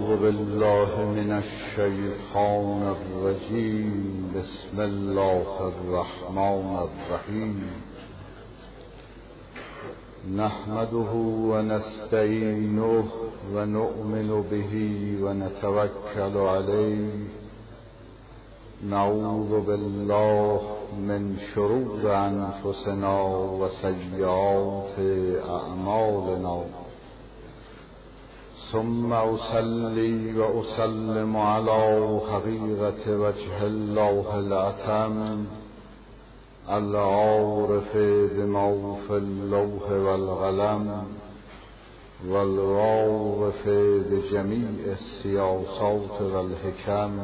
أعوذ بالله من الشيطان الرجيم. بسم الله الرحمن الرحيم. نحمده ونستعينه ونؤمن به ونتوكل عليه. نعوذ بالله من شرور أنفسنا وسيئات أعمالنا. ثم أصلي وأسلم على حقيقة وجه الله الأتم العارف بما في اللوح والقلم والواقف بجميع السياسات والحكم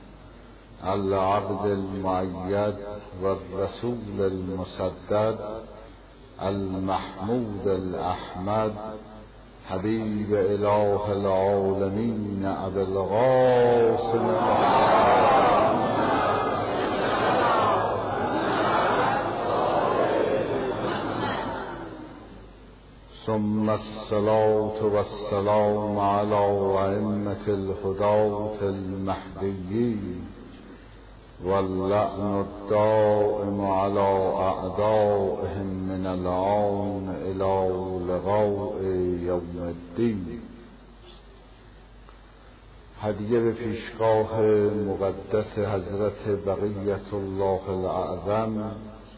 العبد المؤيد والرسول المسدد المحمود الأحمد حبيب إله العالمين أبي القاسم ثم الصلاة والسلام على أئمة الهداة المهديين واللعن الدائم على أعدائهم من الآن إلى لقاء یوم الدین. هدیه به پیشگاه مقدس حضرت بقیت الله الاعظم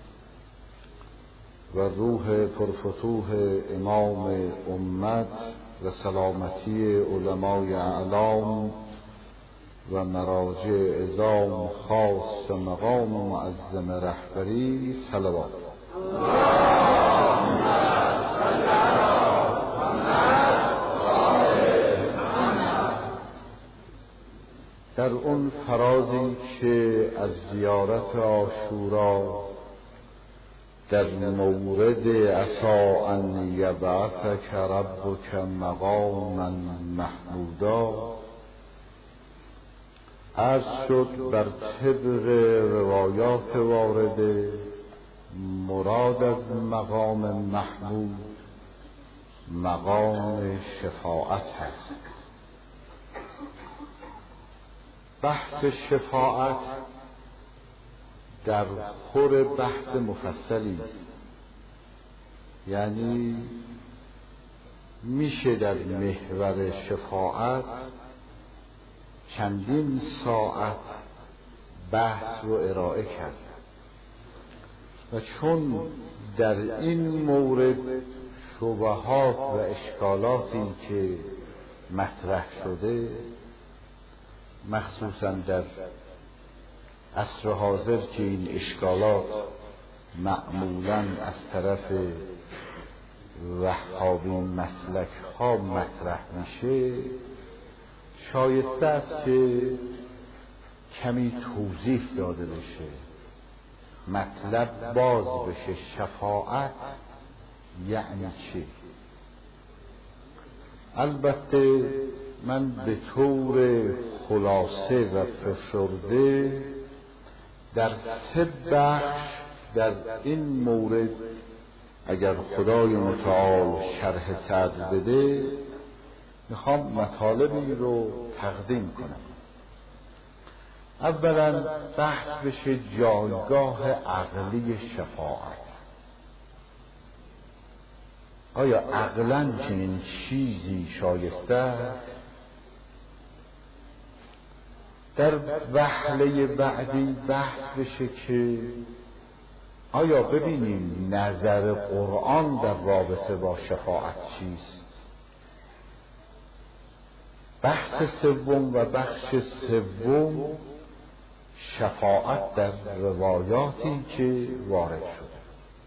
و روح پرفتوح امام امت و سلامتی علمای اعلام و مراجع عظام خاص مقام معظم رهبری صلوات. در اون فرازی که از زیارت عاشورا در مورد عسی ان یبعثک ربک مقاما محمودا عرض شد، بر طبق روایات وارده مراد از مقام محمود مقام شفاعت هست. بحث شفاعت در خور بحث مفصلی است، یعنی میشه در محور شفاعت چندین ساعت بحث رو ارائه کرد و چون در این مورد شبهات و اشکالاتی که مطرح شده مخصوصا در عصر حاضر که این اشکالات معمولاً از طرف وهابی مسلک ها مطرح میشه، شایسته است که کمی توضیح داده بشه، مطلب باز بشه. شفاعت یعنی چه؟ البته من به طور خلاصه و فشرده در 3 بخش در این مورد اگر خدای متعال شرح صدر بده میخوام مطالبی رو تقدیم کنم. اولا بحث بشه جایگاه عقلی شفاعت. آیا عقلاً چنین چیزی شایسته است؟ در وهله بعدی بحث بشه که آیا ببینیم نظر قرآن در رابطه با شفاعت چیست. بحث سوم و بخش سوم شفاعت در روایاتی که وارد شده.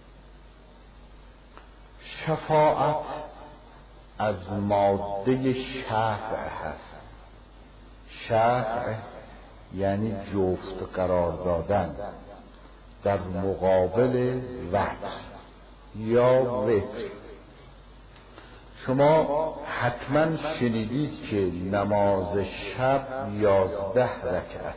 شفاعت از ماده شفع هست. شفع یعنی جفت قرار دادن در مقابل وتر یا وتر. شما حتما شنیدید که نماز شب 11 رکعت،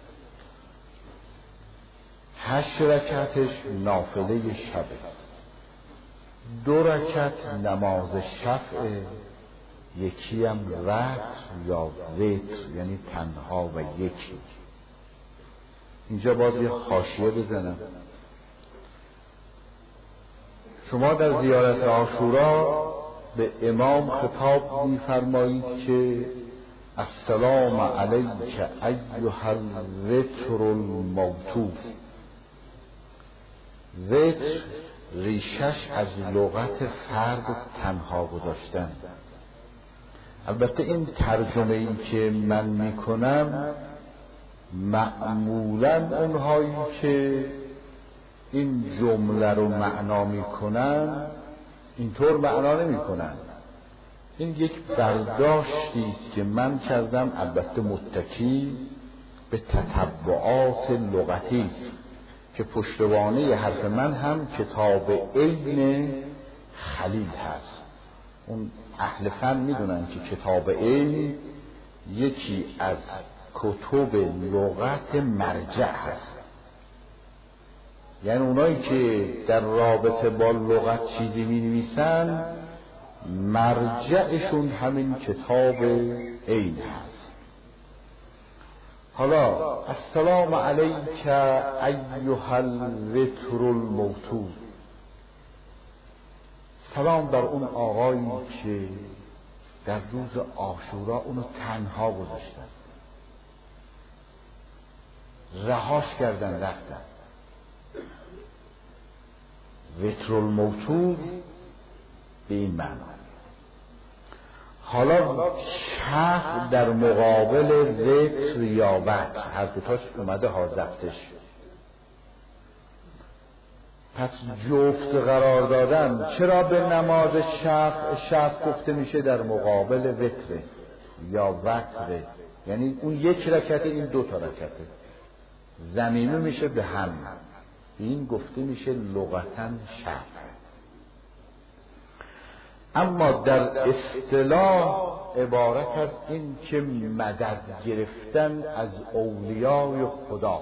8 رکعتش نافله شبه، 2 رکعت نماز شفعه، یکی هم وتر یا وتر، یعنی تنها و یکی. اینجا باز یه حاشیه بزنم. شما در زیارت عاشورا به امام خطاب می‌فرمایید که السلام علیک ایها الوتر الموتور. وتر ریشش از لغت فرد تنها گذاشتن. البته این ترجمه ای که من میکنم معمولا اونهایی که این جمله رو معنا میکنن اینطور معنا نمیکنن. این یک برداشتی است که من کردم، البته متکی به تتبعات لغتی است که پشتوانه حرف من هم کتاب عین خلیل هست. اون اهل فن میدونن که کتاب عین یکی از کتب لغت مرجع هست، یعنی اونایی که در رابطه با لغت چیزی می نویسن مرجعشون همین کتاب عین هست. حالا السلام علیک ایها الوتر الموتور، سلام بر اون آقایی که در روز عاشورا اونو تنها گذاشتن، رهاش کردن رفتن. وتر الموتور به این معنی. حالا شفع در مقابل وتر یا وتر هر دوتاش اومده حاضفتش، پس جفت قرار دادن. چرا به نماز شفع گفته میشه در مقابل وتر یا وتر؟ یعنی اون یک رکعت، این دو تا رکعته، ضمیمه میشه به هم، این گفته میشه لغتاً شفع. اما در اصطلاح عبارت از این که مدد گرفتن از اولیای خدا.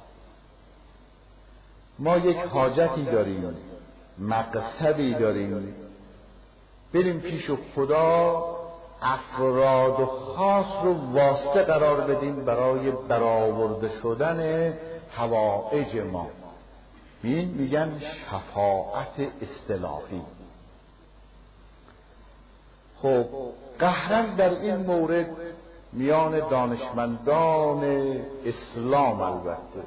ما یک حاجتی داریم، مقصدی داریم، بریم پیش خدا، افراد و خاص رو واسطه قرار بدیم برای برآورده شدن حوائج ما. این میگن شفاعت اصطلاحی. خب قهرن در این مورد میان دانشمندان اسلام البته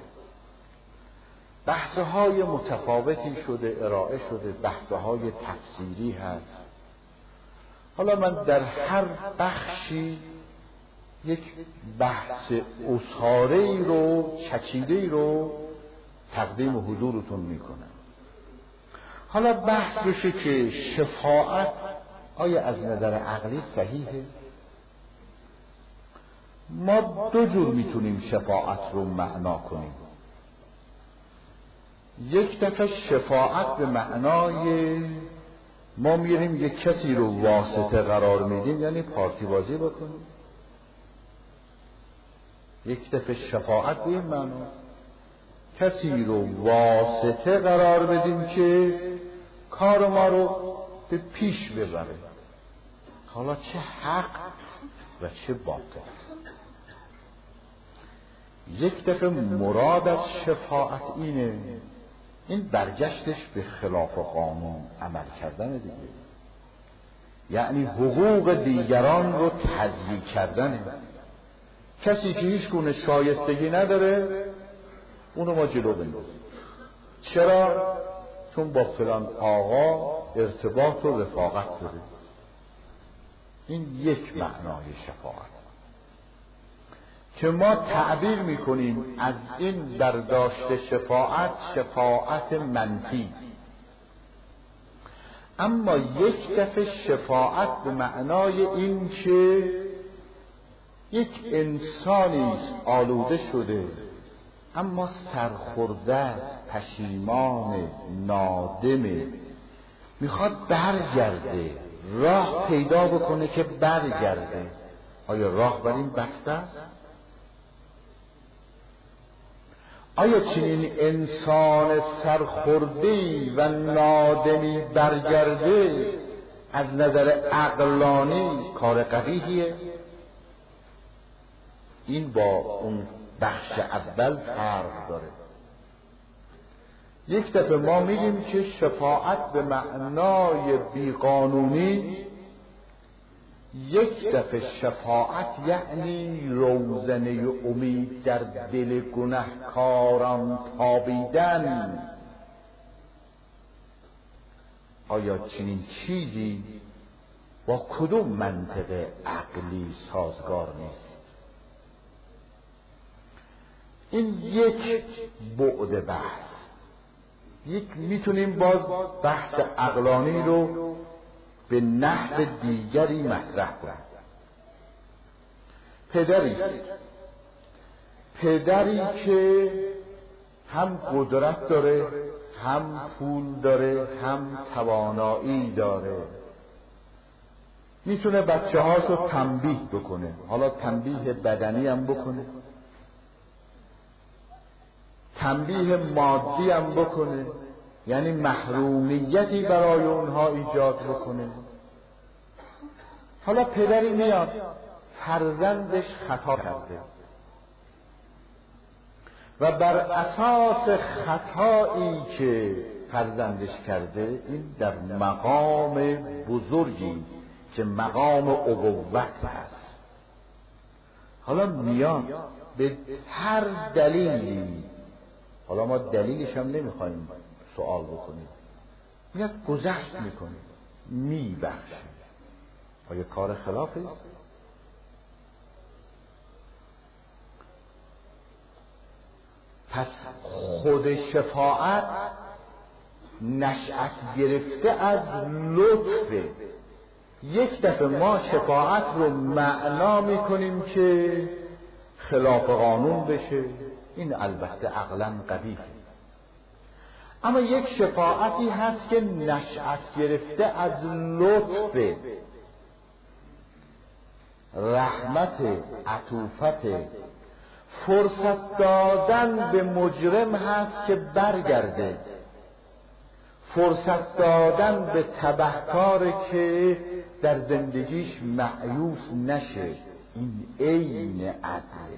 بحث‌های متفاوتی شده، ارائه شده، بحث‌های تفسیری هست. حالا من در هر بخشی یک بحث اسطوره‌ای رو، چکیده‌ای رو تقدیم حضورتون میکنم. حالا بحث بشه که شفاعت آیا از نظر عقلی صحیحه؟ ما دو جور میتونیم شفاعت رو معنا کنیم. یک دفعه شفاعت به معنای ما میریم یک کسی رو واسطه قرار میدیم، یعنی پارتی بازی بکنیم. یک دفعه شفاعت به این معنا کسی رو واسطه قرار بدیم که کار ما رو به پیش ببره، حالا چه حق و چه باطل. یک دفعه مراد از شفاعت اینه، این برگشتش به خلاف قانون عمل کردن دیگه، یعنی حقوق دیگران رو تضییع کردنه. کسی که هیچ گونه شایستگی نداره اونو ما جلو بندازیم. چرا؟ چون با فلان آقا ارتباط و رفاقت داره. این یک معنای شفاعت که ما تعبیر میکنیم از این برداشت شفاعت منفی. اما یک دفعه شفاعت به معنای این که یک انسانی آلوده شده اما سرخورده، پشیمان، نادمه، میخواد برگرده، راه پیدا بکنه که برگرده. آیا راه بر این بسته است؟ آیا چنین انسان سرخورده‌ای و نادمی برگرده از نظر عقلانی کار قبیحیه. این با اون بخش اول فرق داره. یک دفعه ما میگیم که شفاعت به معنای بیقانونی، یک دفعه شفاعت یعنی روزنه امید در دل گنهکاران تابیدن. آیا چنین چیزی با کدوم منطق عقلی سازگار نیست؟ این یک بعد بحث. یک میتونیم باز بحث عقلانی رو به نحو دیگری مطرح کنیم. پدری که هم قدرت داره، هم پول داره، هم توانایی داره، میتونه بچه هاشو تنبیه بکنه. حالا تنبیه بدنی هم بکنه، تنبیه مادی هم بکنه، یعنی محرومیتی برای اونها ایجاد بکنه. حالا پدری میاد فرزندش خطا کرده و بر اساس خطایی که فرزندش کرده، این در مقام بزرگی که مقام ابوت هست، حالا میاد به هر دلیلی، حالا ما دلیلش هم نمیخوایم سوال بکنیم، میاد گذشت میکنه، میبخشه. آیا کار خلافی است؟ پس خود شفاعت نشأت گرفته از لطفه. یک دفعه ما شفاعت رو معنا میکنیم که خلاف قانون بشه، این البته عقلاً قبیحه. اما یک شفاعتی هست که نشأت گرفته از لطفه، رحمت، عطوفت، فرصت دادن به مجرم هست که برگرده، فرصت دادن به تبهکار که در زندگیش مأیوس نشه. این عین عدله.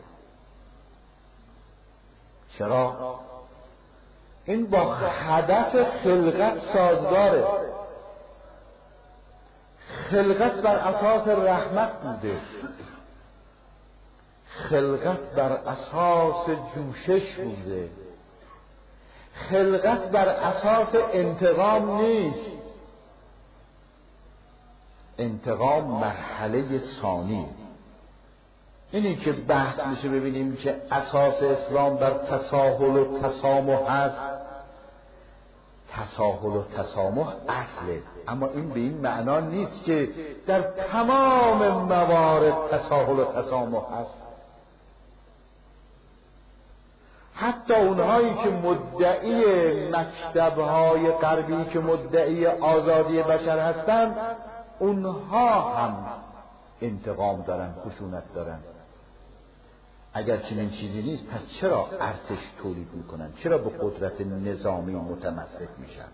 چرا؟ این با هدف خلقت سازگاره. خلقت بر اساس رحمت بوده، خلقت بر اساس جوشش بوده، خلقت بر اساس انتقام نیست. انتقام مرحله ثانی. اینی که بحث میشه ببینیم که اساس اسلام بر تساهل و تسامح هست. تساهل و تسامح اصله، اما این به این معنا نیست که در تمام موارد تساهل و تسامح هست. حتی اونهایی که مدعی مکتب‌های غربی که مدعی آزادی بشر هستند، اونها هم انتقام دارن، خشونت دارن. اگر چنین چیزی نیست، پس چرا ارتش تولید میکنن؟ چرا به قدرت نظامی متمسک میشن؟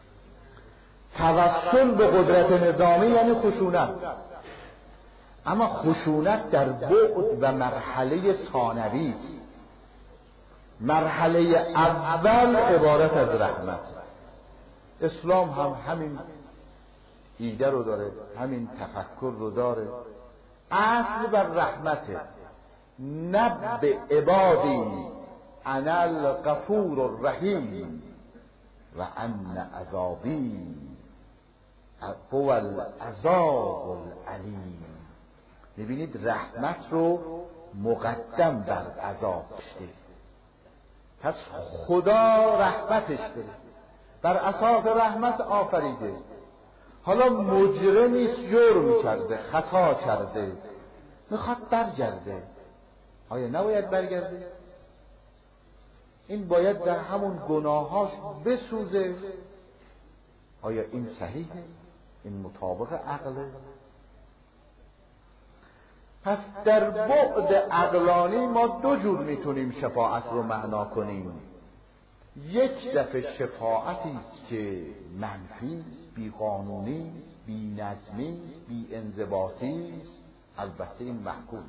توسل به قدرت نظامی یعنی خشونت، اما خشونت در بعد و مرحله ثانوی است. مرحله اول عبارت از رحمت. اسلام هم همین ایده رو داره، همین تفکر رو داره. اصل بر رحمته. نبئ عبادی انا الغفور الرحیم و ان عذابی هو العذاب العلیم. ببینید رحمت رو مقدم بر عذاب داشته. پس خدا رحمتش داره، بر اساس رحمت آفریده. حالا مجرمی جرم کرده، خطا کرده، میخواد برگرده. آیا نباید برگرده؟ این باید در همون گناهاش بسوزه. آیا این صحیحه؟ این مطابق عقله؟ پس در بعد عقلانی ما دو جور میتونیم شفاعت رو معنا کنیم. یک دفعه شفاعتی است که منفی، بیقانونی، بی نظمی، بی انضباطی است، البته این محکومه.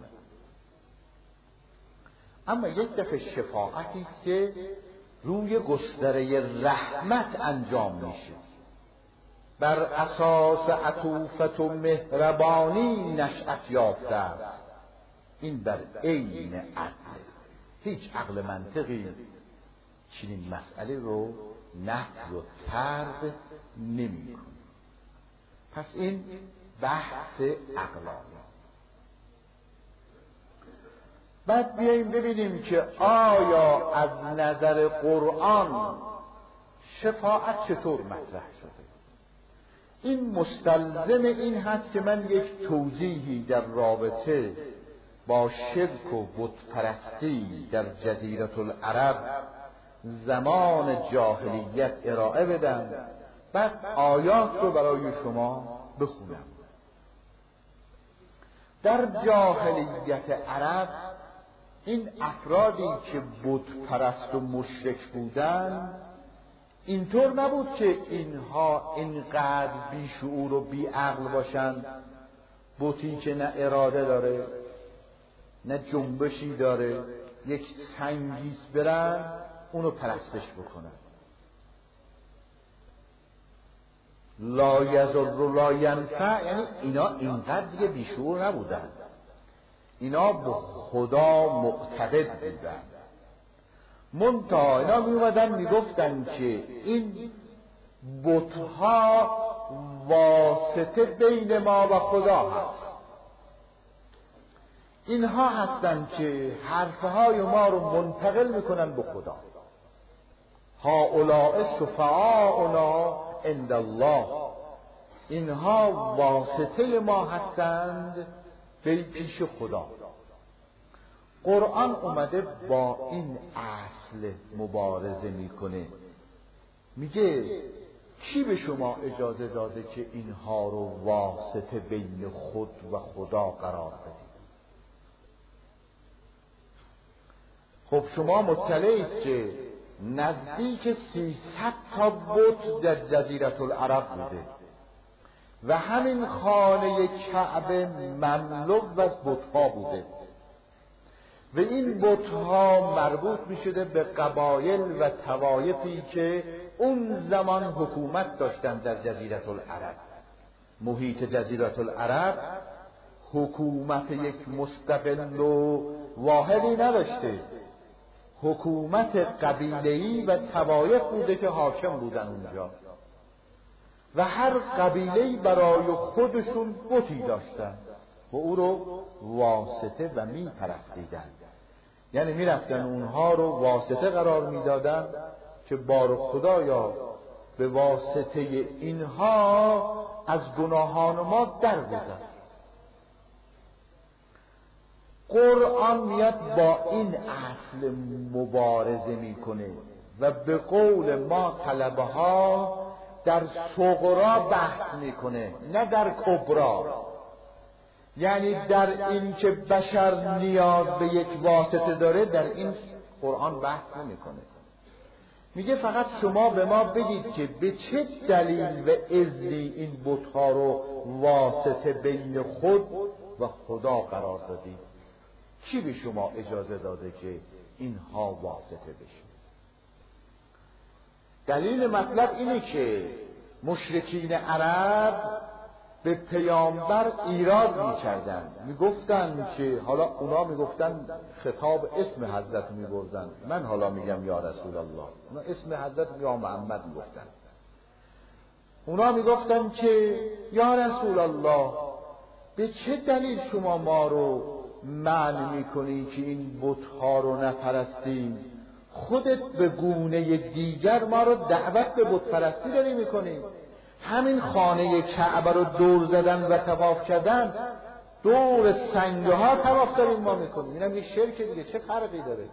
اما یک دفعه شفاعتی است که روی گستره رحمت انجام میشه، بر اساس عطوفت و مهربانی نشأت یافته است. این بر عین عدل. هیچ عقل منطقی چنین مسئله رو نفی و طرد نمی‌کنه. پس این بحث عقلانی. بعد بیاییم ببینیم که آیا از نظر قرآن شفاعت چطور مطرح شده. این مستلزم این هست که من یک توضیحی در رابطه با شرک و بتپرستی در جزیره العرب زمان جاهلیت ارائه بدم، بعد آیات رو برای شما بخونم. در جاهلیت عرب این افرادی که بت پرست و مشرک بودند اینطور نبود که اینها اینقدر بی شعور و بی عقل باشند. بتی که نه اراده داره نه جنبشی داره، یک سنگیس برن اونو پرستش بکنن. لا یضر و لا ینفع، یعنی اینا اینقدر دیگه بیشعور نبودن، اینا به خدا معتقد بودن. منتها اینا می اومدن می گفتن که این بتها واسطه بین ما و خدا هست، اینها هستن که حرفهای ما رو منتقل میکنن به خدا. هؤلاء شفعاؤنا عند الله، اینها واسطه ما هستند به پیش خدا. قرآن اومده با این اصل مبارزه میکنه، میگه کی به شما اجازه داده که اینها رو واسطه بین خود و خدا قرار بدید؟ خب شما مطلعید که نزدیک 300 تا بت در جزیره العرب بوده و همین خانه کعبه مملو از بت‌ها بوده و این بت‌ها مربوط می‌شده به قبایل و طوایفی که اون زمان حکومت داشتن در جزیره العرب. محیط جزیره العرب حکومت یک مستقل و واحدی نداشته، حکومت قبیله‌ای و طوایف بوده که حاکم بودن اونجا و هر قبیله‌ای برای خودشون بتی داشتن و او رو واسطه و می پرستیدن. یعنی می رفتن اونها رو واسطه قرار می دادن که بار خدایا به واسطه اینها از گناهان ما در بزن. قرآن میاد با این اصل مبارزه میکنه و به قول ما طلبه ها در صغرا بحث میکنه نه در کبرا. یعنی در این که بشر نیاز به یک واسطه داره در این قرآن بحث نمیکنه. میگه فقط شما به ما بگید که به چه دلیل و اذنی این بت‌ها رو واسطه بین خود و خدا قرار دادید؟ کی به شما اجازه داده که اینها واسطه بشه؟ دلیل مطلب اینه که مشرکین عرب به پیامبر ایراد میکردن، میگفتن که حالا اونا میگفتن خطاب اسم حضرت میبردن، من حالا میگم یا رسول الله، اونا اسم حضرت یا محمد میگفتن. اونا میگفتن که یا رسول الله به چه دلیل شما ما رو منع میکنی که این بت‌ها رو نپرستیم؟ خودت به گونه دیگر ما رو دعوت به بت پرستی داری میکنی. همین خانه کعبه رو دور زدن و طواف کردن، دور سنگه ها طواف داریم ما میکنیم، اینم یه شرک دیگه، چه فرقی داره؟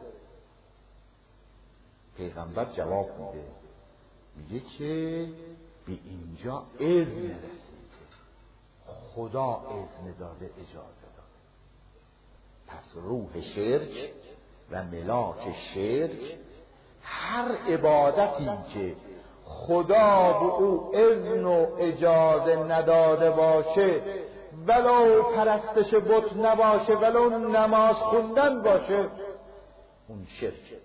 پیغمبر جواب میده، میگه که به اینجا اذن رسیده، خدا اذن داده، اجازه داده. پس روح شرک و ملاک شرک هر عبادتی که خدا به او اذن و اجازه نداده باشه، ولو پرستش بت نباشه، ولو نماز خوندن باشه، اون شرک.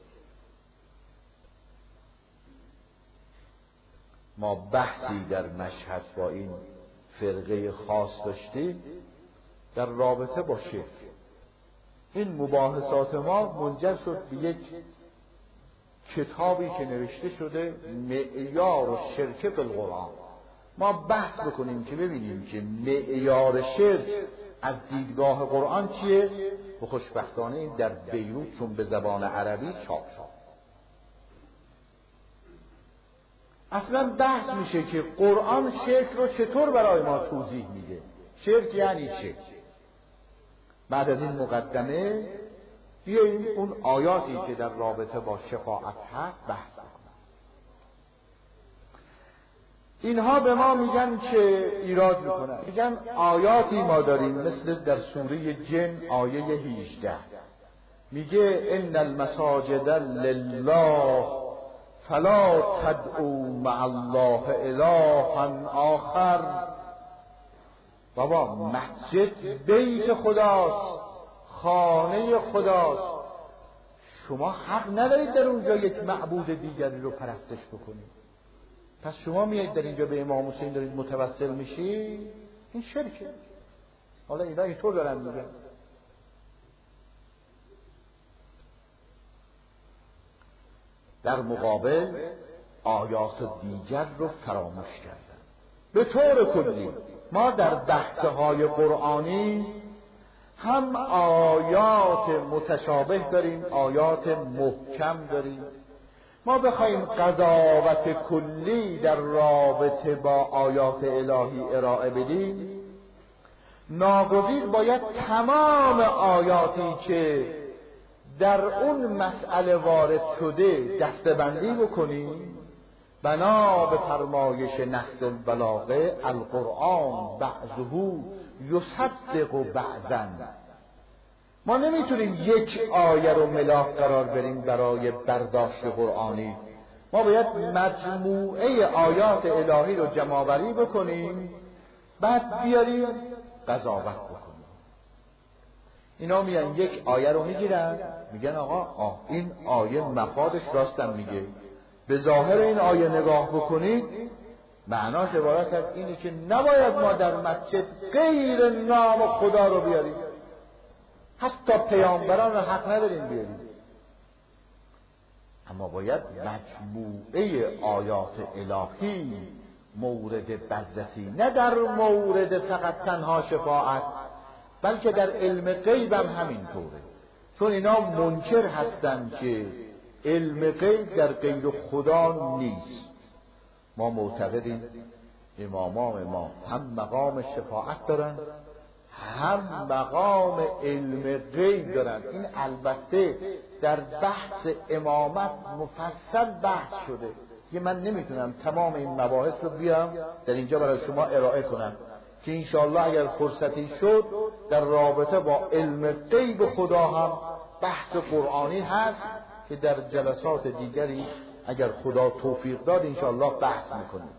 ما بحثی در مشهد با این فرقه خاص داشتیم در رابطه با شرک. این مباحثات ما منجر شد به یک کتابی که نوشته شده معیار شرک بالقرآن. ما بحث بکنیم که ببینیم که معیار شرک از دیدگاه قرآن چیه. و خوشبختانه این در بیروت چون به زبان عربی چاپ شد. اصلا بحث میشه که قرآن شرک رو چطور برای ما توضیح میده، شرک یعنی چه. بعد از این مقدمه بیاییم اون آیاتی که در رابطه با شفاعت هست بحث کنیم. اینها به ما میگن که ایراد میکنن، میگن آیاتی ما داریم مثل در سوره جن آیه 18 میگه ان المساجد لله فلا تدعوا مع الله الها آخر. بابا مسجد بیت خداست، خانه خداست، شما حق ندارید در اونجا یک معبود دیگری رو پرستش بکنید. پس شما میایید در اینجا به امام حسین دارید متوسل میشی، این شرکه. حالا اینا اینطور دارن میگن. در مقابل آیات دیگر رو فراموش کردن. به طور کلی ما در بحث‌های قرآنی هم آیات متشابه داریم، آیات محکم داریم. ما بخوایم قضاوت کلی در رابطه با آیات الهی ارائه بدیم، ناگزیر باید تمام آیاتی که در اون مسئله وارد شده دسته‌بندی بکنیم. بنا به فرمایش نهج البلاغه القرآن بعضه یصدق بعضا. ما نمیتونیم یک آیه رو ملاک قرار بریم برای برداشت قرآنی. ما باید مجموعه آیات الهی رو جمع‌آوری بکنیم، بعد بیاریم قضاوت بکنیم. اینا میان یک آیه رو میگیرن میگن آقا این آیه مفادش راستم میگه، به ظاهر این آیه نگاه بکنید معناش عبارت از اینه که نباید ما در مسجد غیر نام خدا رو بیاریم، حتی پیامبران رو حق نداریم بیاریم. اما باید مجموعه آیات الهی مورد بررسی، نه در مورد فقط تنها شفاعت، بلکه در علم غیب هم همینطوره. چون اینا منکر هستن که علم غیب در غیر خدا نیست. ما معتقدیم امامان ما هم مقام شفاعت دارن، هم مقام علم غیب دارن. این البته در بحث امامت مفصل بحث شده، که من نمیتونم تمام این مباحث رو بیام در اینجا برای شما ارائه کنم، که انشاءالله اگر فرصتی شد در رابطه با علم غیب خدا هم بحث قرآنی هست که در جلسات دیگری اگر خدا توفیق داد انشاءالله بحث میکنیم.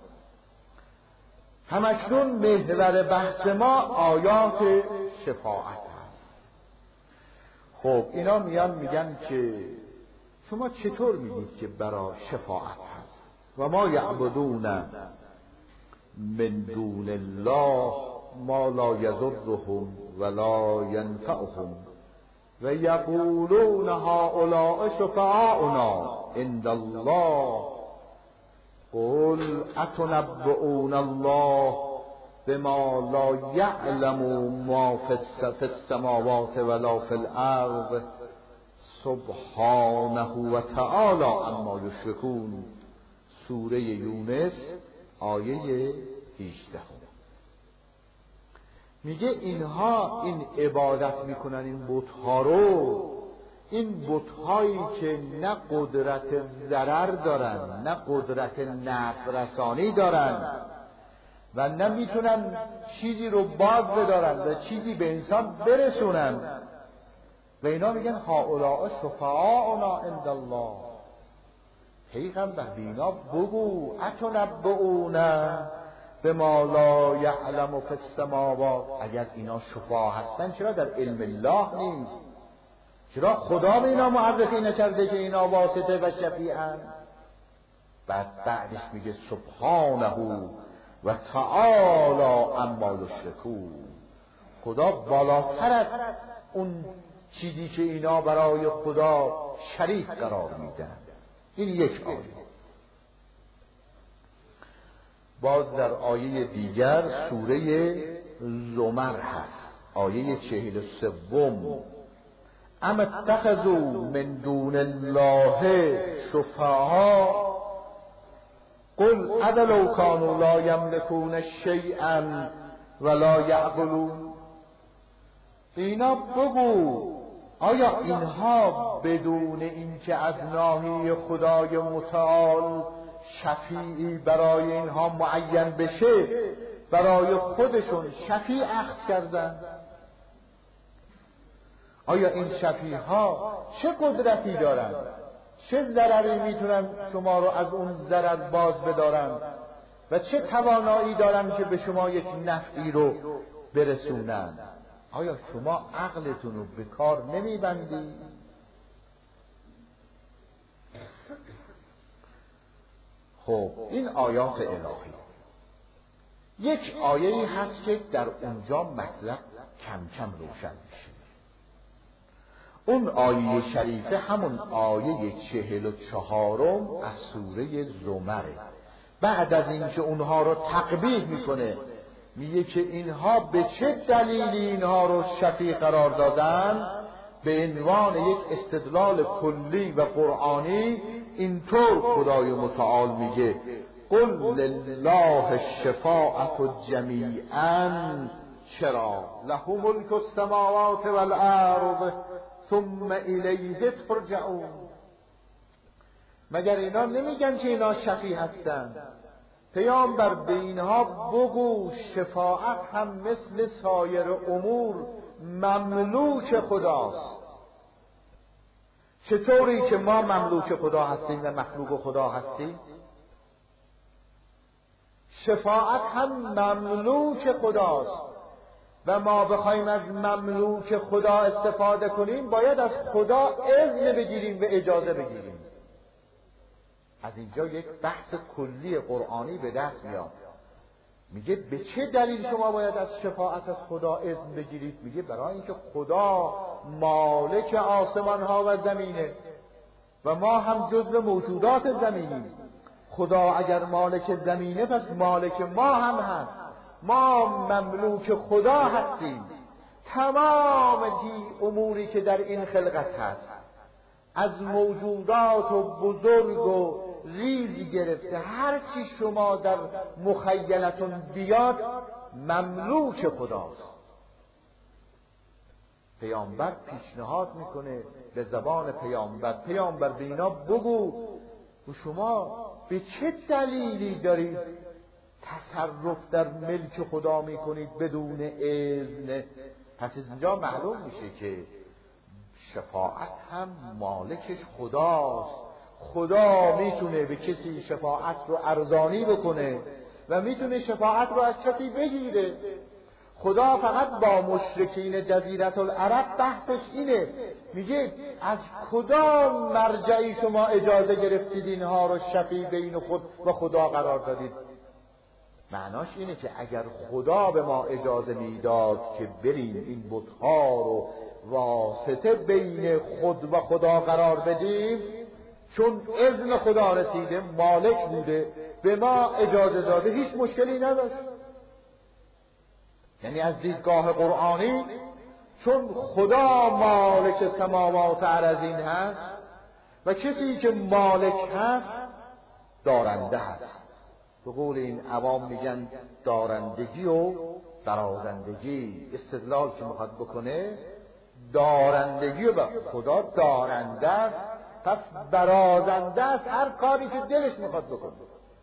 همکنون محور بحث ما آیات شفاعت هست. خب اینا میگن که شما چطور میگید که برای شفاعت هست؟ و ما یعبدون من دون الله ما لا یضرهم ولا ینفعهم و یقولون هؤلاء شفعاؤنا عند الله قل اتنبئون الله بما لا یعلم ما فی السماوات ولا فی الارض سبحانه و تعالی عما یشرکون. سوره یونس آیه 18. میگه اینها این عبادت میکنن این بت‌ها رو، این بت‌هایی که نه قدرت ضرر دارن نه قدرت نفع رسانی دارن و نه میتونن چیزی رو باز بدارن و چیزی به انسان برسونن، و اینا میگن هؤلاء شفعاؤنا عند الله. پیغمبر بینا بگو اتنبئون بما لا یعلم فی السماوات، اگر اینا شفاع هستن چرا در علم الله نیست؟ چرا خدا به اینا معرفی نکرده که اینا واسطه و شفیعن؟ بعدش میگه سبحانه و تعالی عما یشرکون، خدا بالاتر از اون چیزی که اینا برای خدا شریک قرار میدن. این یک آیه. باز در آیه دیگر سوره زمر هست، آیه 43: ام اتخذوا من دون الله شفعاء قل اولو كانوا لا یملکون شیئا ولا یعقلون. اینا بگو آیا اینها بدون اینکه از ناحیه خدای متعال شفیعی برای اینها معین بشه برای خودشون شفیع اخذ کردن؟ آیا این شفیع ها چه قدرتی دارن؟ چه ضرری میتونن شما رو از اون ضرر باز بدارن و چه توانایی دارن که به شما یک نفعی رو برسونن؟ آیا شما عقلتون رو به کار نمیبندی؟ خب این آیات الهی. یک آیه‌ای هست که در اونجا مطلب کم کم روشن میشه. اون آیه شریفه همون آیه 44 از سوره زمره. بعد از اینکه اونها رو تقبیح میکنه، میگه که اینها به چه دلیلی اینها رو شفیع قرار دادن، به عنوان یک استدلال کلی و قرآنی اینطور خدای متعال میگه قل لله الشفاعة جمیعا چرا له ملک السماوات والارض ثم الیه ترجعون. مگر اینا نمیگن که اینا شفیع هستن؟ پیامبر به اینها بگو شفاعت هم مثل سایر امور مملوک خداست. چطوری که ما مملوک خدا هستیم و مخلوق خدا هستیم؟ شفاعت هم مملوک خداست و ما بخوایم از مملوک خدا استفاده کنیم باید از خدا اذن بگیریم و اجازه بگیریم. از اینجا یک بحث کلی قرآنی به دست میاد. میگه به چه دلیل شما باید از شفاعت از خدا اذن بگیرید؟ میگه برای اینکه خدا مالک آسمان ها و زمینه و ما هم جزو موجودات زمینیم. خدا اگر مالک زمینه پس مالک ما هم هست. ما مملوک خدا هستیم. تمام اموری که در این خلقت هست از موجودات و بزرگ و ریزی گرفته هر چی شما در مخیلتون بیاد مملوک خداست. پیامبر پیشنهاد میکنه به زبان پیامبر به اینا بگو و شما به چه دلیلی دارید تصرف در ملک خدا میکنید بدون اذن؟ پس از اینجا معلوم میشه که شفاعت هم مالکش خداست. خدا میتونه به کسی شفاعت رو ارزانی بکنه و میتونه شفاعت رو از کسی بگیره. خدا فقط با مشرکین جزیره العرب بحثش اینه، میگه از کدام مرجعی شما اجازه گرفتید اینها رو شفیع بین خود و خدا قرار دادید؟ معناش اینه که اگر خدا به ما اجازه میداد که بریم این بت‌ها رو واسطه بین خود و خدا قرار بدیم، چون اذن خدا رسیده مالک بوده به ما اجازه داده، هیچ مشکلی نداشت. یعنی از دیدگاه قرآنی چون خدا مالک سماوات ارضین هست و کسی که مالک هست دارنده هست. به قول این عوام میگن دارندگی و برازندگی. استدلال که میخواد بکنه دارندگی و خدا دارنده است پس برازنده است هر کاری که دلش میخواد بکنه.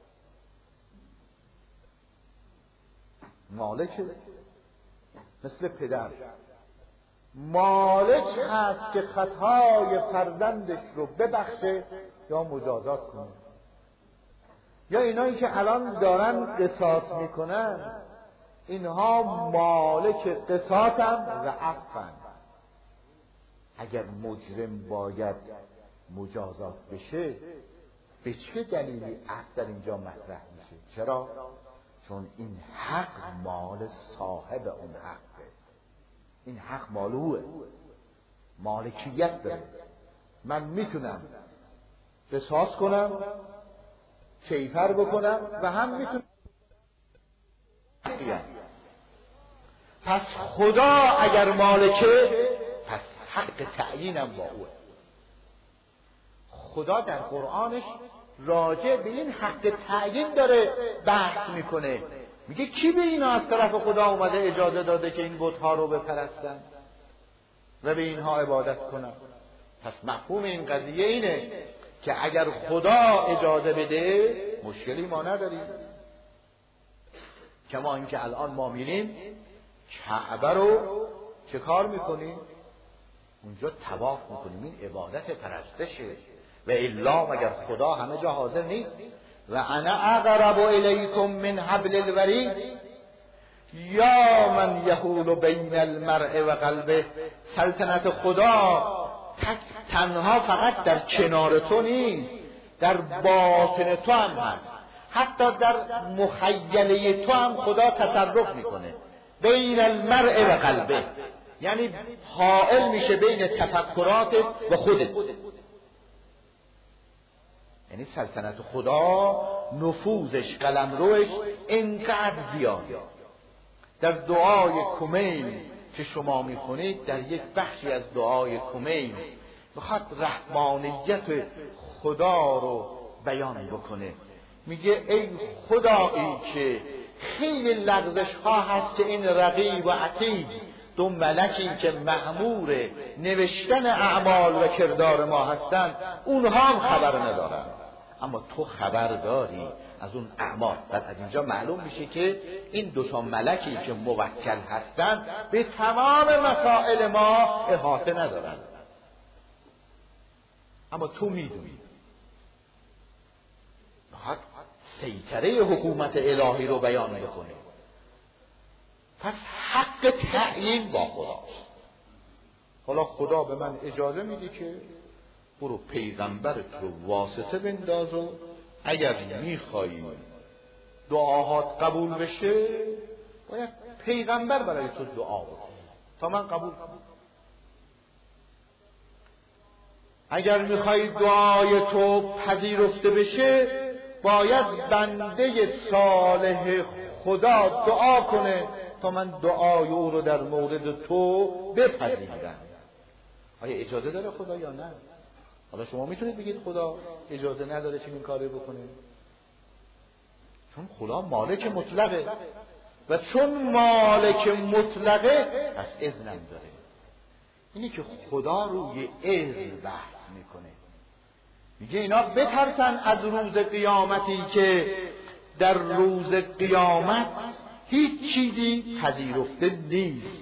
مالک مثل پدر مالک هست که خطای فرزندش رو ببخشه یا مجازات کنه. یا اینایی که الان دارن قصاص میکنن اینها مالک قصاصن و عفن. اگر مجرم باید مجازات بشه به چه دلیلی عفو در اینجا مطرح میشه؟ چرا؟ چون این حق مال صاحب اون حقه. این حق مال اوه، مالکیت داره. من میتونم قصاص کنم، کیفر بکنم و هم میتونم. پس خدا اگر مالکه پس حق تعیینم با اوه. خدا در قرآنش راجع به این حق تعیین داره بحث میکنه. میگه کی به اینا از طرف خدا اومده اجازه داده که این بت‌ها رو بپرستن و به اینها عبادت کنن؟ پس مفهوم این قضیه اینه که اگر خدا اجازه بده مشکلی ما نداریم. کما اینکه الان ما میریم کعبه رو چه کار میکنیم؟ اونجا طواف میکنیم. این عبادت پرستشه و الا مگر خدا همه جا حاضر نیست؟ و انا اقرب الیکم من حبل الورید یا من یحول بین المرء و قلبه. سلطنت خدا تنها فقط در کنار تو نیست، در باطن تو هم هست. حتی در مخیله تو هم خدا تصرف میکنه. بین المرء و قلبه یعنی حائل میشه بین تفکراتت و خودت. یعنی سلطنت خدا نفوذش، قلمروش اینقدر زیاده. در دعای کمیل که شما میخونید، در یک بخشی از دعای کمیل میخواد رحمانیت خدا رو بیان بکنه. میگه ای خدایی که خیلی لغزش ها هست که این رقیب و عتید دو ملکی که مأمور نوشتن اعمال و کردار ما هستند اونها هم خبر ندارن، اما تو خبر داری از اون اعمال. بعد از اینجا معلوم میشه که این دو تا ملکی که موکل هستند به تمام مسائل ما احاطه ندارن، اما تو میدونی. باید سیطره حکومت الهی رو بیان بکنه. پس حق تعیین با خداست. حالا خدا به من اجازه میده که برو پیغمبرت رو واسطه بنداز و اگر میخوایی دعاهات قبول بشه باید پیغمبر برای تو دعا بکنه تا من قبول کنم. اگر میخوای دعای تو پذیرفته بشه باید بنده صالح خدا دعا کنه تا من دعای او رو در مورد تو بپذیرم. آیا اجازه داره خدا یا نه؟ حالا شما میتونید بگید خدا اجازه نداره چنین کاری بکنه، چون خدا مالک مطلقه و چون مالک مطلقه پس اذنم داره. اینی که خدا روی اذن بحث میکنه. میگه اینا بترسن از روز قیامتی که در روز قیامت هیچ چیزی پذیرفته نیست.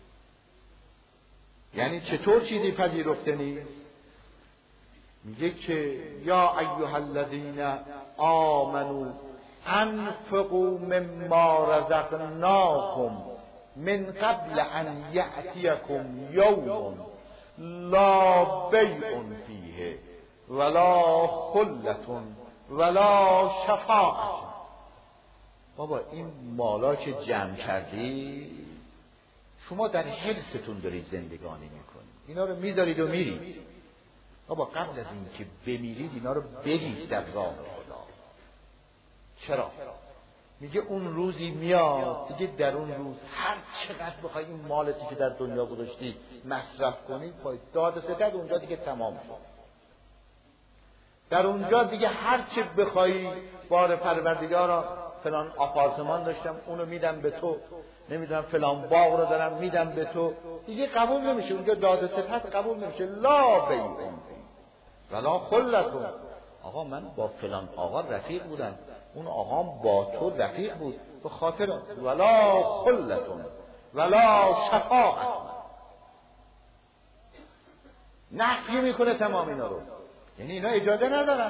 یعنی چطور چیزی پذیرفته نیست؟ میگه که یا ایها الذین آمنوا انفقوا مما رزقناکم من قبل ان یأتیکم یوم لا بیع فیه ولا خلة ولا شفاعة. بابا این مالا که جمع کردی شما در حرصتون دارید زندگانی میکنید، اینا رو میذارید و میرید. بابا قبل از این که بمیرید اینا رو برید در راه خدا. چرا؟ میگه اون روزی میاد دیگه در اون روز هر چقدر بخوای این مالتی که در دنیا گذاشتی مصرف کنید باید داد ستد اونجا دیگه تمام شد. در اونجا دیگه هر چه بخوای بار پروردگارا فلان آپارتمان داشتم اونو میدم به تو، نمیدونم فلان باغ رو دارم میدم به تو، دیگه قبول نمیشه. اونجا داد ستد قبول نمیشه. لا بیع ولا خلة. آقا من با فلان آقا رفیق بودم، اون آقام با تو رفیق بود، به خاطر ولا خلة ولا شفاعة. نفی میکنه تمام اینا رو. یعنی اینا اجازه ندارن.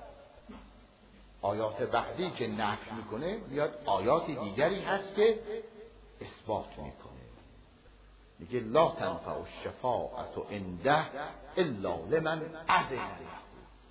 آیات بعدی که نفی میکنه میاد آیات دیگری هست که اثبات میکنه. میگه لا تنفع الشفاعة عنده الا لمن اذن له.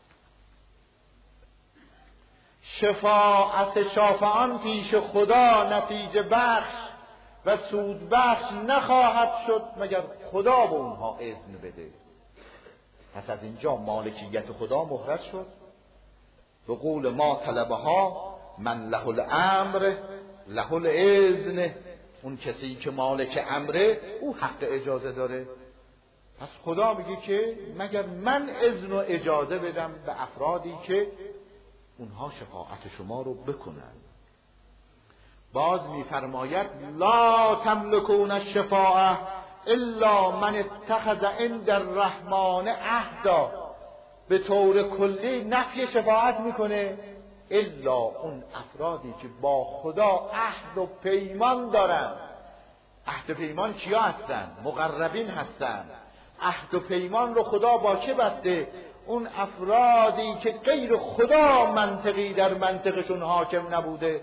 شفاعت شافعان پیش خدا نتیجه بخش و سود بخش نخواهد شد مگر خدا به اونها اذن بده. پس از اینجا مالکیت خدا محرز شد. به قول ما طلبها من له الامر له الاذن، اون کسی که مالک امره او حق اجازه داره. پس خدا میگه که مگر من اذن و اجازه بدم به افرادی که اونها شفاعت شما رو بکنن. باز میفرماید لا تملکون الشفاعة الا من اتخذ عند الرحمن عهدا. به طور کلی نفی شفاعت میکنه الا اون افرادی که با خدا عهد و پیمان دارن. عهد و پیمان کیا هستن؟ مقربین هستن. عهد و پیمان رو خدا با چه بسته؟ اون افرادی که غیر خدا منطقی در منطقشون حاکم نبوده.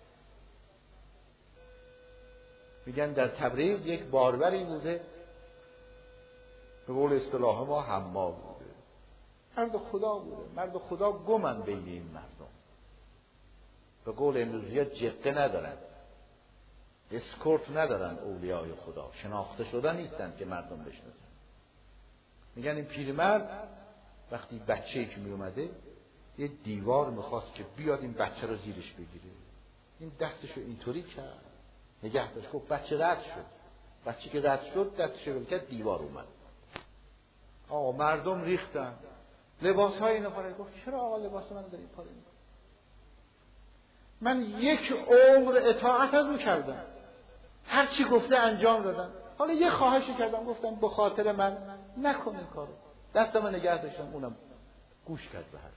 میگن در تبریز یک باربری بوده، به قول اصطلاح ما حما بوده، مرد خدا بوده. مرد خدا گمن بین این مردم، به قول امروزی جقه ندارن، اسکورت ندارن. اولیای خدا شناخته شدن نیستن که مردم بشناسن. میگن این پیرمرد وقتی بچه‌ای که میومده یه دیوار میخواست که بیاد این بچه رو زیرش بگیره، این دستشو اینطوری کرد نگه داشت، گفت بچه رد شد. بچه که رد شد دستشو ول کرد دیوار اومد. آقا مردم ریختن لباسهای اینا پاره. گفت چرا آقا لباس من داری پاره می‌کنی؟ من یک عمر اطاعت از او کردم، هر چی گفته انجام دادم. حالا یه خواهشی کردم، گفتم به خاطر من نکن این کارو. دست من نگه داشتم، اونم گوش کرد به حرف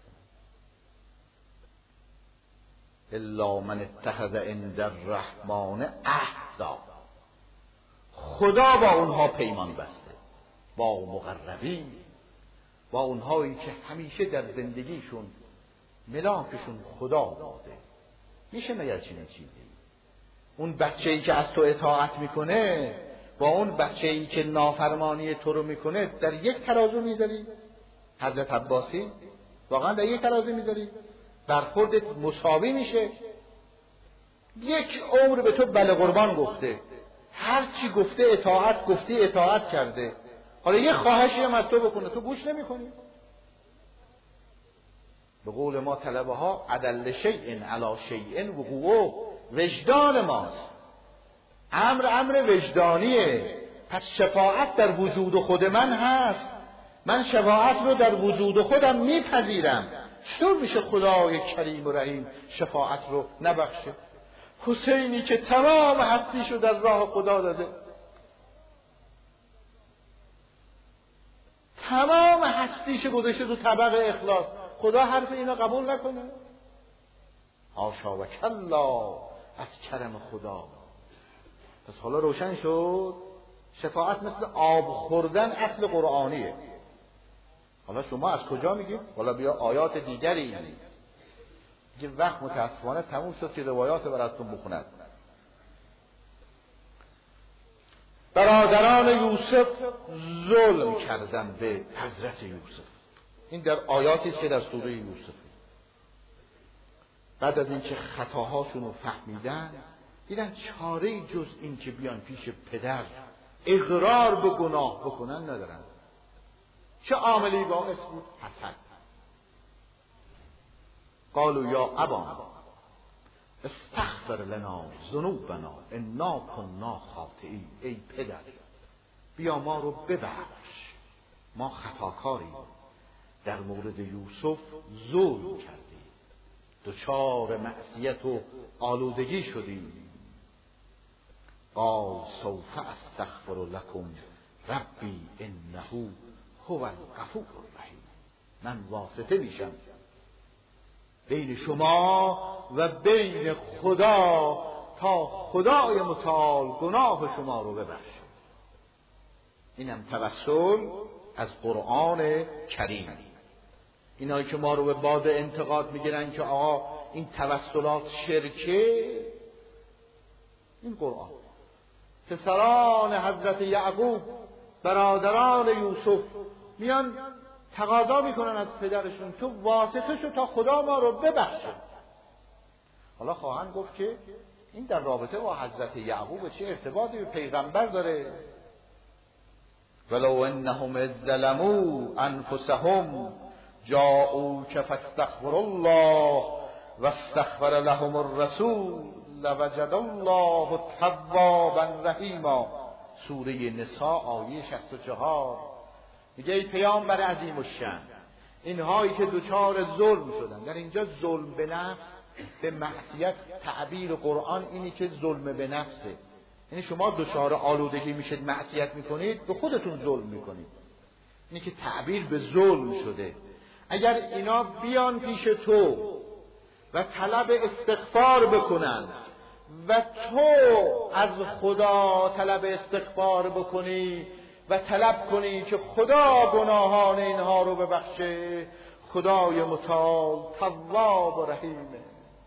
من. الا من اتخذ عند الرحمن عهدا. خدا با اونها پیمان بسته، با مقربین، با اونهایی که همیشه در زندگیشون ملاکشون خدا بوده. میشه مگر چنین چیزی؟ اون بچه‌ای که از تو اطاعت میکنه با اون بچه‌ای که نافرمانی تو رو میکنه در یک ترازو میذاری؟ حضرت عباسی واقعا در یک ترازو میذاری؟ برخوردت مساوی میشه؟ یک عمر به تو بله قربان گفته، هر چی گفته اطاعت، گفتی اطاعت کرده. حالا یه خواهشی هم از تو بکنه تو گوش نمیکنی. به قول ما طلبه ها ادل شیء علی شیء وقوعه وجدان ماست. امر وجدانیه. پس شفاعت در وجود خود من هست، من شفاعت رو در وجود خودم میپذیرم. چطور میشه خدای کریم و رحیم شفاعت رو نبخشه؟ حسینی که تمام هستیشو در راه خدا داده، تمام هستیشو گذاشته تو طبق اخلاص، خدا حرف اینا قبول نکنه؟ حاشا و کلا از کرم خدا. پس حالا روشن شد شفاعت مثل آب خوردن اصل قرآنیه. حالا شما از کجا میگید؟ حالا بیا آیات دیگری میگه. وقت متاسفانه تموم شد که روایات براتون بخوند. برادران یوسف ظلم کردن به حضرت یوسف. این در آیاتی است که در سوره یوسف. بعد از اینکه خطاهاشون رو فهمیدن دیدن چاره‌ای جز این که بیان پیش پدر اقرار به گناه بکنن ندارن. چه عاملی باعث بود؟ حسد. قالوا یا ابانا استغفر لنا ذنوبنا انا كنا خاطئین. ای پدر بیا ما رو ببخش، ما خطاکاریم، در مورد یوسف ظلم کردیم، دچار معصیت و آلودگی شدیم. قال سوف استغفر لكم ربی انه هو الغفور الرحیم. من واسطه میشم بین شما و بین خدا تا خدای متعال گناه شما رو ببخشه. اینم توسل از قرآن کریم. اینایی که ما رو به باد انتقاد میگیرن که آقا این توسلات شرکه، این قرآن. پسران حضرت یعقوب، برادران یوسف، میان تقاضا میکنن از پدرشون تو واسطه شو تا خدا ما رو ببخشه. حالا خواهند گفت که این در رابطه با حضرت یعقوب چه ارتباطی به پیغمبر داره؟ ولو انهم اذ ظلموا انفسهم جاءوک فاستغفروا الله واستغفر لهم الرسول لوجد الله توابا رحیما. سوره نساء آیه 64 میگه ای پیامبر عظیم الشأن، اینهایی که دوچار ظلم شدن، در اینجا ظلم به نفس به معصیت، تعبیر قرآن اینی که ظلم به نفسه، یعنی شما دچار آلودگی میشید، معصیت میکنید، به خودتون ظلم میکنید، اینی که تعبیر به ظلم شده. اگر اینا بیان پیش تو و طلب استغفار بکنن و تو از خدا طلب استغفار بکنی و طلب کنی که خدا گناهان اینها رو ببخشه، خدای متعال تواب و رحیمه.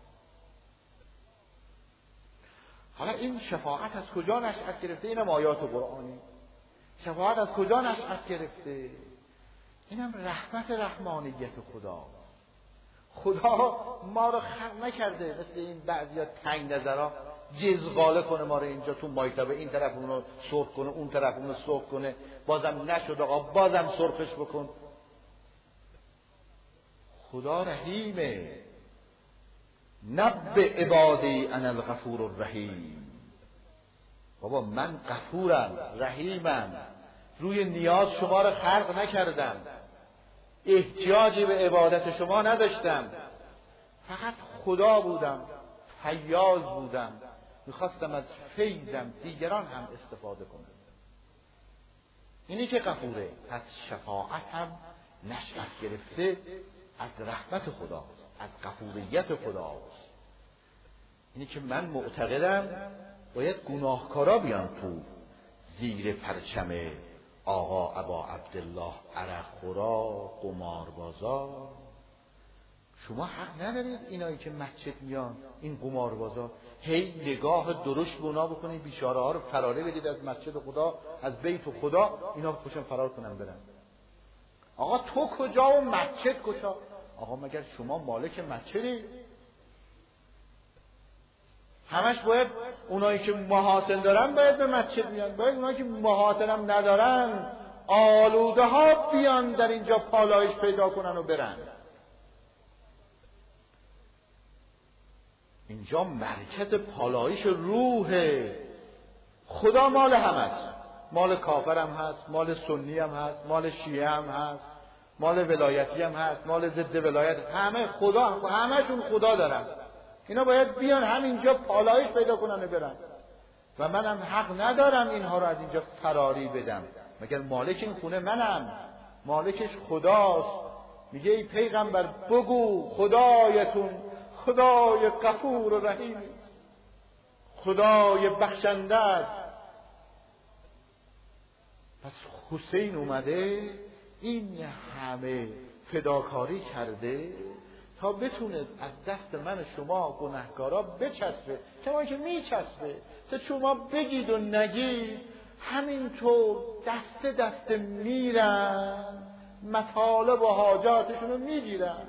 حالا این شفاعت از کجا نشأت گرفته؟ اینم آیات قرآنی. شفاعت از کجا نشأت گرفته؟ اینم رحمت رحمانیت خدا. خدا ما رو خلق نکرده مثل این بعضیا تنگ نظرها جزغاله کنه ما رو اینجا تو مایتبه، این طرف اونو سرخ کنه، اون طرف اونو سرخ کنه، بازم نشد آقا بازم سرخش بکن. خدا رحیمه. نبئ عبادی انا الغفور الرحیم. بابا من غفورم، رحیمم، روی نیاز شما رو خلق نکردم، احتیاجی به عبادت شما نداشتم، فقط خدا بودم، حیاز بودم، میخواستم از فیضم دیگران هم استفاده کنم. اینی که غفوره. پس شفاعت هم نشأت گرفته از رحمت خداست، از غفوریت خداست. اینی که من معتقدم باید گناهکارا بیان تو زیر پرچم آقا ابا عبدالله عرق خورا قماربازا. شما حق ندارید اینایی که مسجد میان، این قماربازا، هی نگاه درشت به اونا بکنید، بیچاره ها رو فراره بدید از مسجد خدا، از بیت خدا، اینا خوشن فرار کنن برن. آقا تو کجا و مسجد کجا؟ آقا مگر شما مالک مسجدی؟ همش باید اونایی که محاسن دارن باید به مسجد بیان، باید اونایی که محاسن هم ندارن آلوده ها بیان در اینجا پالایش پیدا کنن و برن. اینجا مرکز پالایش روحه. خدا مال هم هست، مال کافر هم هست، مال سنی هم هست، مال شیعه هم هست، مال ولایتی هم هست، مال ضد ولایت، همه خدا، همه‌شون خدا دارن. اینا باید بیان همینجا پالایش پیدا کنن و برن. و منم حق ندارم اینها رو از اینجا فراری بدم، مگر مالک این خونه منم، مالکش خداست. میگه ای پیغمبر بگو خدایتون خدای غفور و رحیم، خدای بخشنده است. پس حسین اومده این همه فداکاری کرده تا بتونه از دست من شما گناهکارا بچسبه، کما که میچسبه، تا شما بگید و نگید همینطور دست دست میرن، مطالب و حاجاتشون رو میگیرن.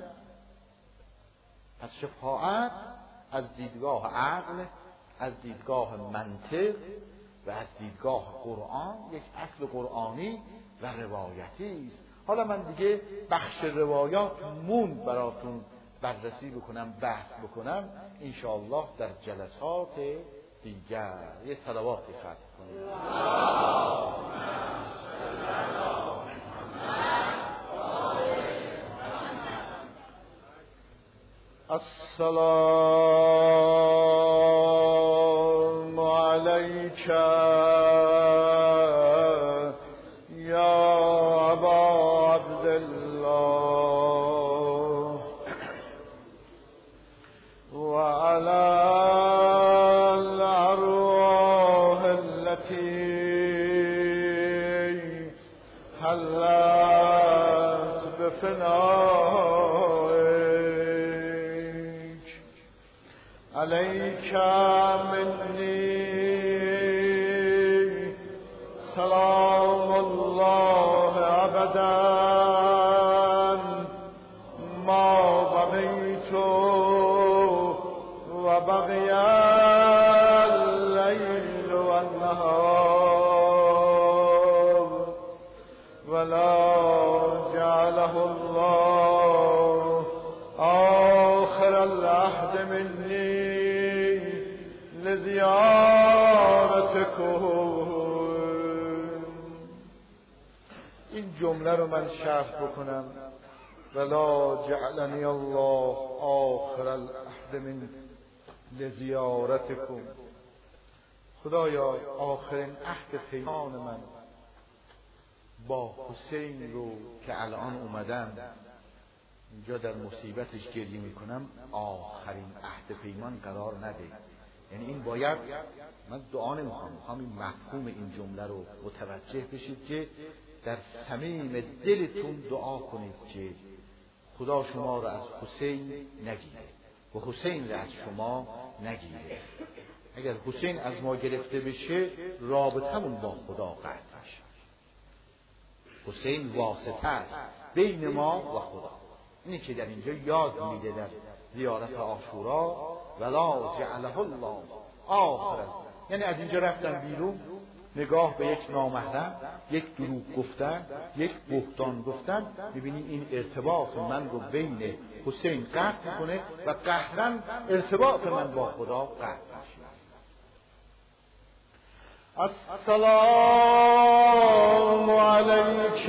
پس شفاعت از دیدگاه عقل، از دیدگاه منطق و از دیدگاه قرآن یک اصل قرآنی و روایتی است. حالا من دیگه بخش روایات موند براتون بررسی بکنم، بحث بکنم انشاءالله در جلسات دیگر. یه صلواتی ختم کنیم. السلام علیک یا ابا عبدالله و علی الارواح التي حلت بفنائك عليك مني سلام الله أبدا ما بقيت وبقي الليل والنهار ولا جعله الله آخر العهد مني لزیارتکم. این جمله رو من شرح بکنم: ولا جعلنی الله آخر العهد من لزیارتکم. خدایا آخرین عهد پیمان من با حسین رو که الان اومدم اینجا در مصیبتش گریه میکنم آخرین عهد پیمان قرار نده. یعنی این باید، من دعا نمیخوام، میخوام این مفهوم این جمله رو متوجه بشید که در صمیم دلتون دعا کنید که خدا شما را از حسین نگیره و حسین را از شما نگیره. اگر حسین از ما گرفته بشه رابطمون با خدا قطع میشه. حسین واسطه است بین ما و خدا. اینی که در اینجا یاد میده در زیارت عاشورا: ولا جعله الله آخر. یعنی از اینجا رفتن بیرون، نگاه به یک نامحرم، یک دروغ گفتن، یک بهتان گفتن، میبینی این ارتباط من رو بین حسین قطع میکنه و قهرا ارتباط من با خدا قطع میشه. السلام علیک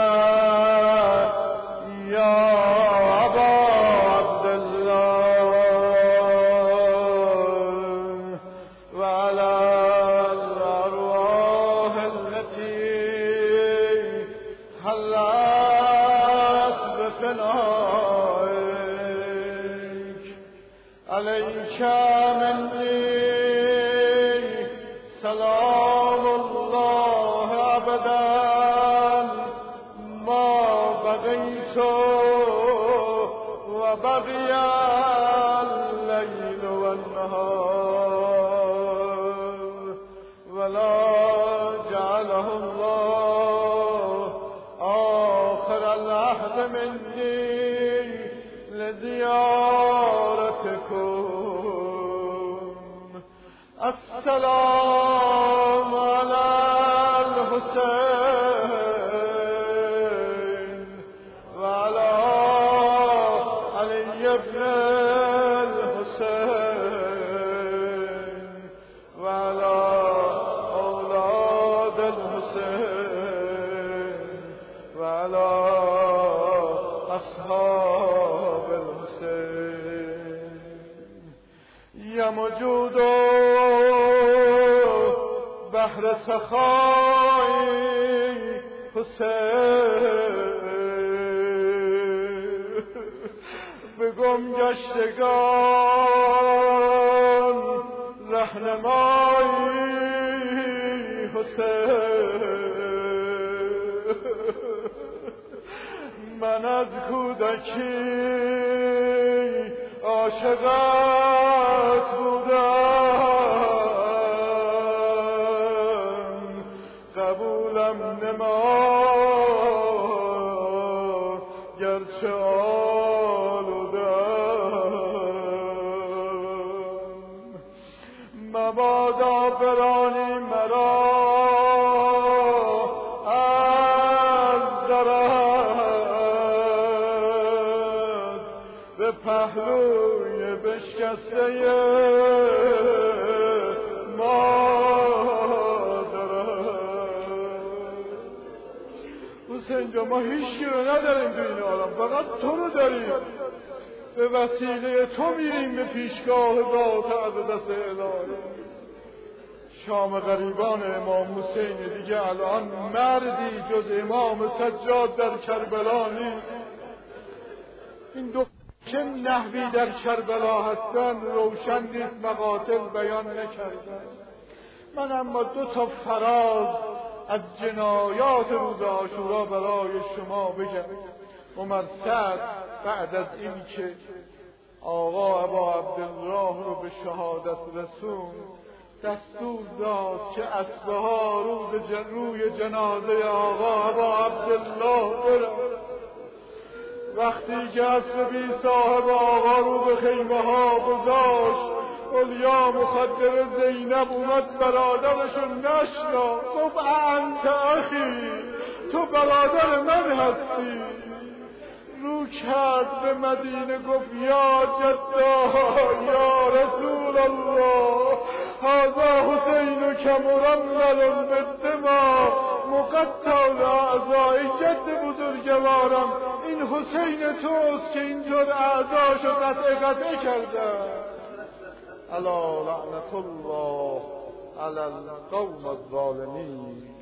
یا ابا عبدالله و علی الارواح التي حلت بفنائك علیک منی سلام الله ابدا ما بقیت و بقی الليل والنهار ولا جعله الله آخر العهد مني لزيارتكم. السلام على الحسين وعلى علي بن الحسين وعلى أولاد الحسين وعلى أصحاب الحسين. يا موجود بحر سخای حسین به گم گشتگان رهنمایی حسین. من از کودکی عاشقت بودم، قبولم نما گرچه آلودم. مبادا برانی مرا از درد به پهلوی بشکسته حسین جا ما هیچی رو نداریم تو این عالم، فقط تو رو داریم. به وسیله تو میریم به پیشگاه ذات اقدس الهی. شام غریبان امام حسین دیگه الان مردی جز امام سجاد در کربلا نیست. این دو چه نحوی در کربلا هستن روشن نیست، مقاتل بیان نکردن. من اما 2 فراز از جنایات روز عاشورا برای شما بگم. عمر سعد بعد از این که آقا ابا عبدالله رو به شهادت رسون دستور داد که اسبه ها روی جنازه آقا ابا عبدالله برن. وقتی که اسب بی صاحب آقا رو به خیمه ها گذاشت، اولیا مخدر زینب اومد برادرشون نشنا، گفت انت اخی، تو برادر من هستی. رو کرد به مدینه گفت یا جدا یا رسول الله، هذا حسین که مرمل بالدماء مقطع الاعضاء. جد بزرگوارم این حسین توست که اینطور اعضاشو قطعه کرده. الا لعنت الله علی القوم الظالمین.